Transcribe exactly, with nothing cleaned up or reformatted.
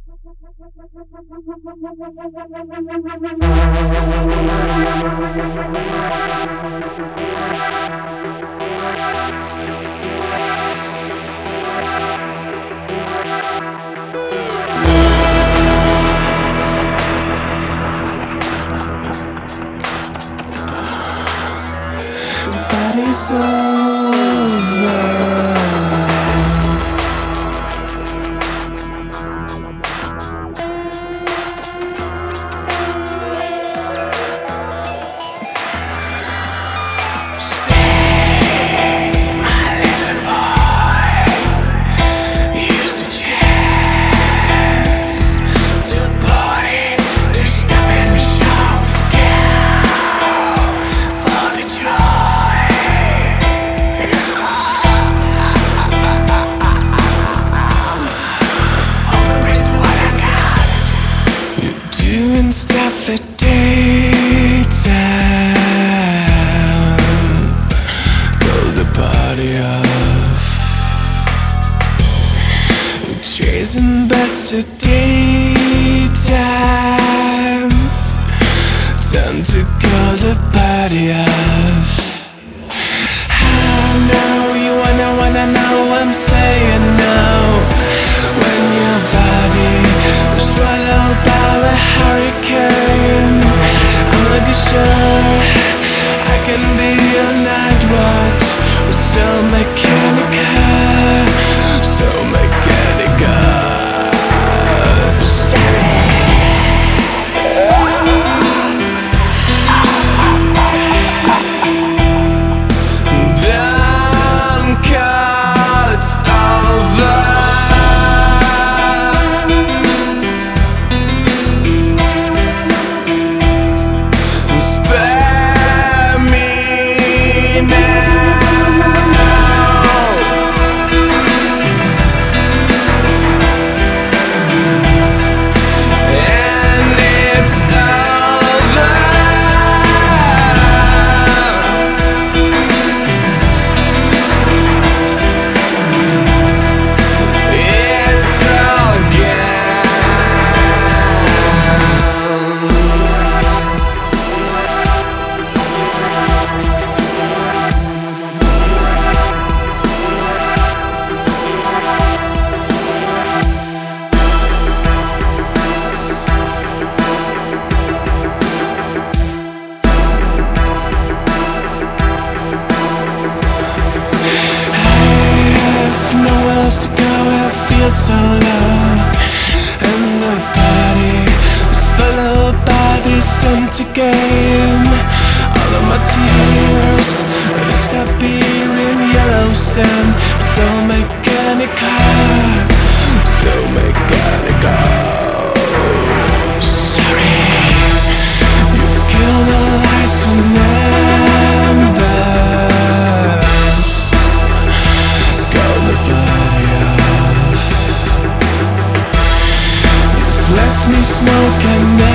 Body's over. Doing stuff at daytime, blow the party off. Chasing bets at daytime, time to call the party off. I know you wanna wanna know I'm saying no when your body is swallowed by a hurricane. I'm not sure I can be your night watch. We're so mechanical, so mechanical. Sorry. To go, I feel so low, and the body is followed by this empty game. All of my tears disappear in yellow sand. So mechanical, so mechanical. Sorry, you've killed the lights and embers. Call the body. Left me smoking.